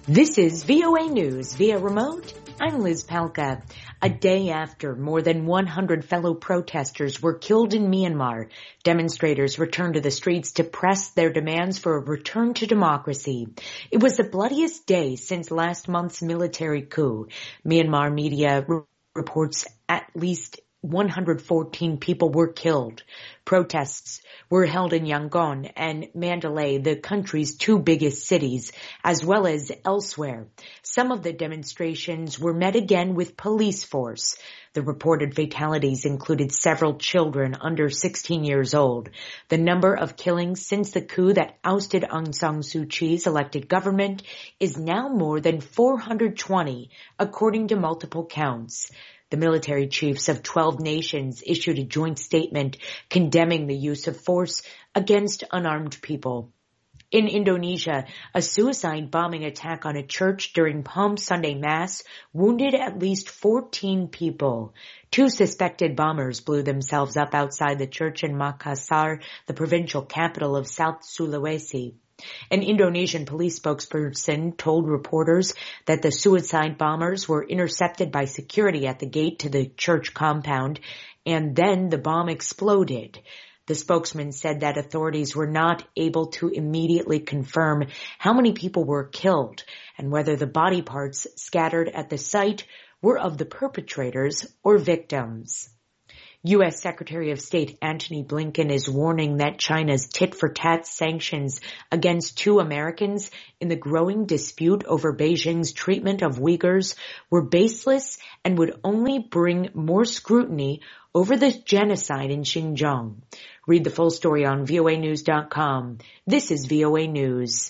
This is VOA News via remote. I'm Liz Palka. A day after more than 100 fellow protesters were killed in Myanmar, demonstrators returned to the streets to press their demands for a return to democracy. It was the bloodiest day since last month's military coup. Myanmar media reports at least 114 people were killed. Protests were held in Yangon and Mandalay, the country's two biggest cities, as well as elsewhere. Some of the demonstrations were met again with police force. The reported fatalities included several children under 16 years old. The number of killings since the coup that ousted Aung San Suu Kyi's elected government is now more than 420, according to multiple counts. The military chiefs of 12 nations issued a joint statement condemning the use of force against unarmed people. In Indonesia, a suicide bombing attack on a church during Palm Sunday Mass wounded at least 14 people. Two suspected bombers blew themselves up outside the church in Makassar, the provincial capital of South Sulawesi. An Indonesian police spokesperson told reporters that the suicide bombers were intercepted by security at the gate to the church compound, and then the bomb exploded. The spokesman said that authorities were not able to immediately confirm how many people were killed and whether the body parts scattered at the site were of the perpetrators or victims. U.S. Secretary of State Antony Blinken is warning that China's tit-for-tat sanctions against two Americans in the growing dispute over Beijing's treatment of Uyghurs were baseless and would only bring more scrutiny over the genocide in Xinjiang. Read the full story on voanews.com. This is VOA News.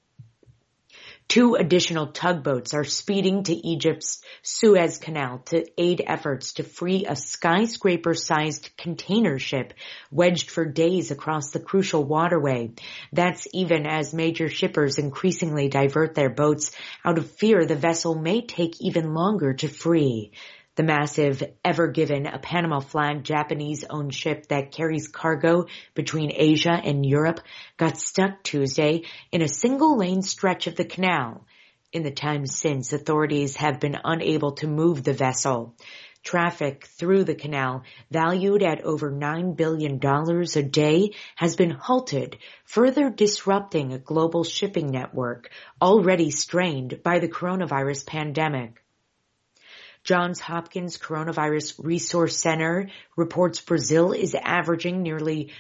Two additional tugboats are speeding to Egypt's Suez Canal to aid efforts to free a skyscraper-sized container ship wedged for days across the crucial waterway. That's even as major shippers increasingly divert their boats out of fear the vessel may take even longer to free. The massive Ever Given, a Panama-flagged Japanese-owned ship that carries cargo between Asia and Europe, got stuck Tuesday in a single-lane stretch of the canal. In the time since, authorities have been unable to move the vessel. Traffic through the canal, valued at over $9 billion a day, has been halted, further disrupting a global shipping network already strained by the coronavirus pandemic. Johns Hopkins Coronavirus Resource Center reports Brazil is averaging nearly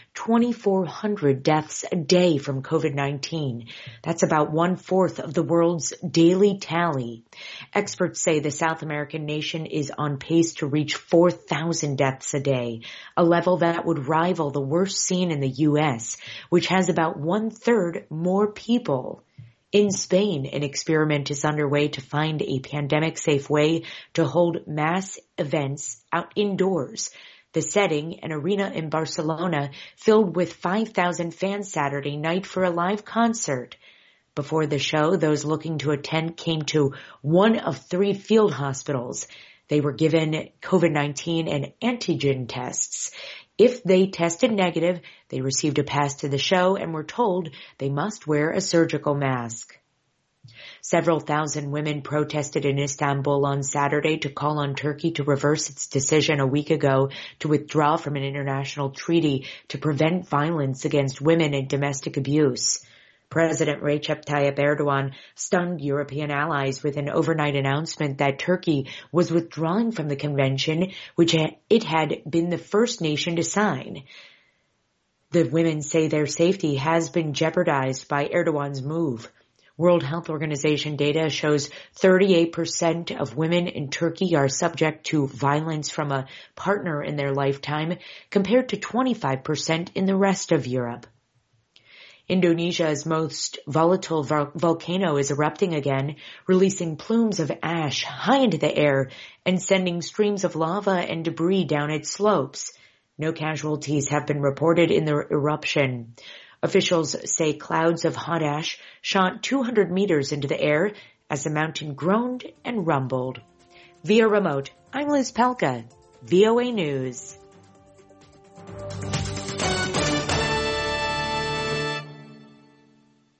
2,400 deaths a day from COVID-19. That's about 1/4 of the world's daily tally. Experts say the South American nation is on pace to reach 4,000 deaths a day, a level that would rival the worst seen in the U.S., which has about 1/3 more people. In Spain, an experiment is underway to find a pandemic-safe way to hold mass events out indoors. The setting, an arena in Barcelona, filled with 5,000 fans Saturday night for a live concert. Before the show, those looking to attend came to one of 3 field hospitals. They were given COVID-19 and antigen tests. If they tested negative, they received a pass to the show and were told they must wear a surgical mask. Several thousand women protested in Istanbul on Saturday to call on Turkey to reverse its decision a week ago to withdraw from an international treaty to prevent violence against women and domestic abuse. President Recep Tayyip Erdogan stunned European allies with an overnight announcement that Turkey was withdrawing from the convention, which it had been the first nation to sign. The women say their safety has been jeopardized by Erdogan's move. World Health Organization data shows 38% of women in Turkey are subject to violence from a partner in their lifetime, compared to 25% in the rest of Europe. Indonesia's most volatile volcano is erupting again, releasing plumes of ash high into the air and sending streams of lava and debris down its slopes. No casualties have been reported in the eruption. Officials say clouds of hot ash shot 200 meters into the air as the mountain groaned and rumbled. Via remote, I'm Liz Palka, VOA News.